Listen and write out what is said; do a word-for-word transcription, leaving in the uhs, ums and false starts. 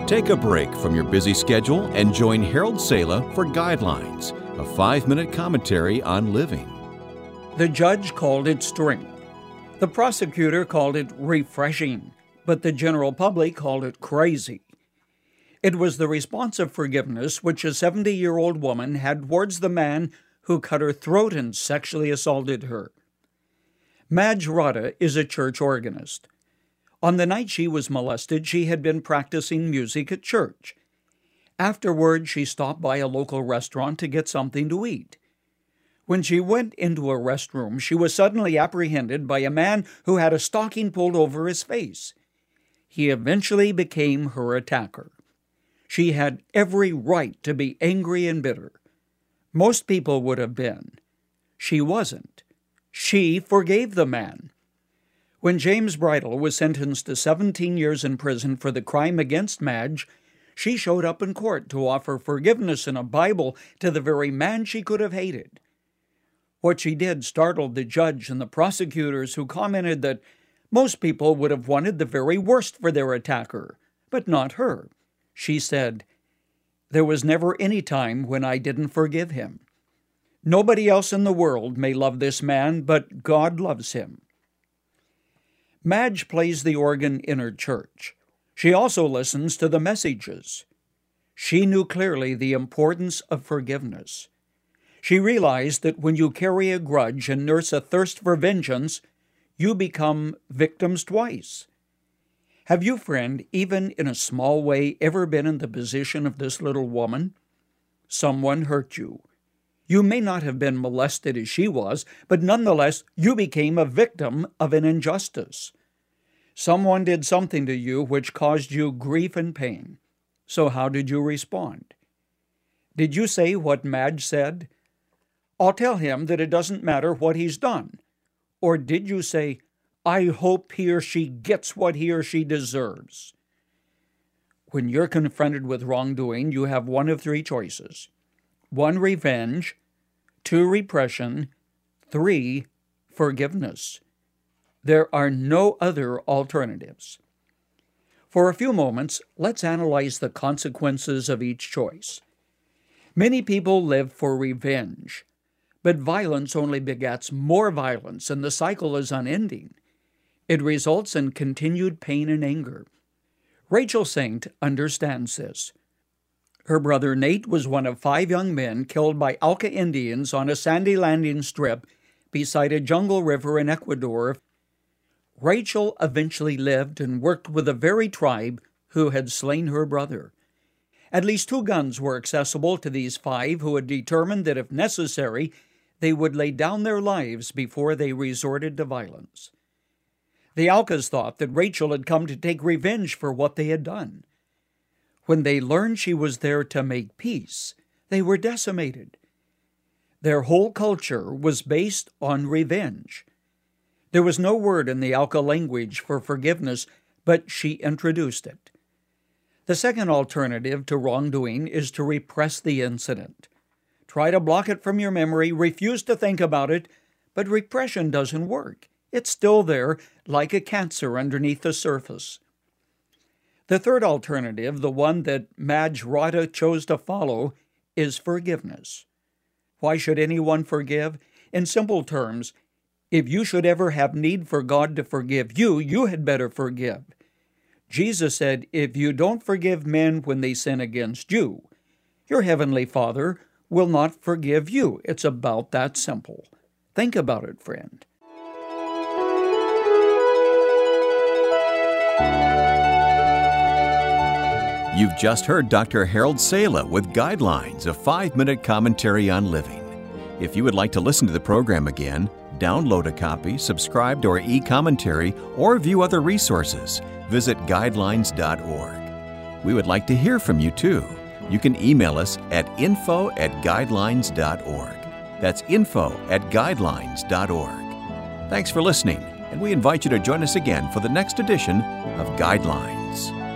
Take a break from your busy schedule and join Harold Sala for Guidelines, a five-minute commentary on living. The judge called it strength. The prosecutor called it refreshing, but the general public called it crazy. It was the response of forgiveness which a seventy-year-old woman had towards the man who cut her throat and sexually assaulted her. Madge Rada is a church organist. On the night she was molested, she had been practicing music at church. Afterward, she stopped by a local restaurant to get something to eat. When she went into a restroom, she was suddenly apprehended by a man who had a stocking pulled over his face. He eventually became her attacker. She had every right to be angry and bitter. Most people would have been. She wasn't. She forgave the man. When James Bridle was sentenced to seventeen years in prison for the crime against Madge, she showed up in court to offer forgiveness and a Bible to the very man she could have hated. What she did startled the judge and the prosecutors, who commented that most people would have wanted the very worst for their attacker, but not her. She said, "There was never any time when I didn't forgive him. Nobody else in the world may love this man, but God loves him." Madge plays the organ in her church. She also listens to the messages. She knew clearly the importance of forgiveness. She realized that when you carry a grudge and nurse a thirst for vengeance, you become victims twice. Have you, friend, even in a small way, ever been in the position of this little woman? Someone hurt you. You may not have been molested as she was, but nonetheless, you became a victim of an injustice. Someone did something to you which caused you grief and pain. So how did you respond? Did you say what Madge said? "I'll tell him that it doesn't matter what he's done"? Or did you say, "I hope he or she gets what he or she deserves"? When you're confronted with wrongdoing, you have one of three choices. One, revenge. Two, repression. Three, forgiveness. There are no other alternatives. For a few moments, let's analyze the consequences of each choice. Many people live for revenge, but violence only begets more violence, and the cycle is unending. It results in continued pain and anger. Rachel Saint understands this. Her brother Nate was one of five young men killed by Auca Indians on a sandy landing strip beside a jungle river in Ecuador. Rachel eventually lived and worked with the very tribe who had slain her brother. At least two guns were accessible to these five, who had determined that if necessary, they would lay down their lives before they resorted to violence. The Aucas thought that Rachel had come to take revenge for what they had done. When they learned she was there to make peace, they were decimated. Their whole culture was based on revenge. There was no word in the Auca language for forgiveness, but she introduced it. The second alternative to wrongdoing is to repress the incident. Try to block it from your memory, refuse to think about it, but repression doesn't work. It's still there, like a cancer underneath the surface. The third alternative, the one that Madge Rada chose to follow, is forgiveness. Why should anyone forgive? In simple terms, if you should ever have need for God to forgive you, you had better forgive. Jesus said, if you don't forgive men when they sin against you, your heavenly Father will not forgive you. It's about that simple. Think about it, friend. You've just heard Doctor Harold Sala with Guidelines, a five-minute commentary on living. If you would like to listen to the program again, download a copy, subscribe to our e-commentary, or view other resources, visit guidelines dot org. We would like to hear from you, too. You can email us at info at guidelines dot org. That's info at guidelines dot org. Thanks for listening, and we invite you to join us again for the next edition of Guidelines.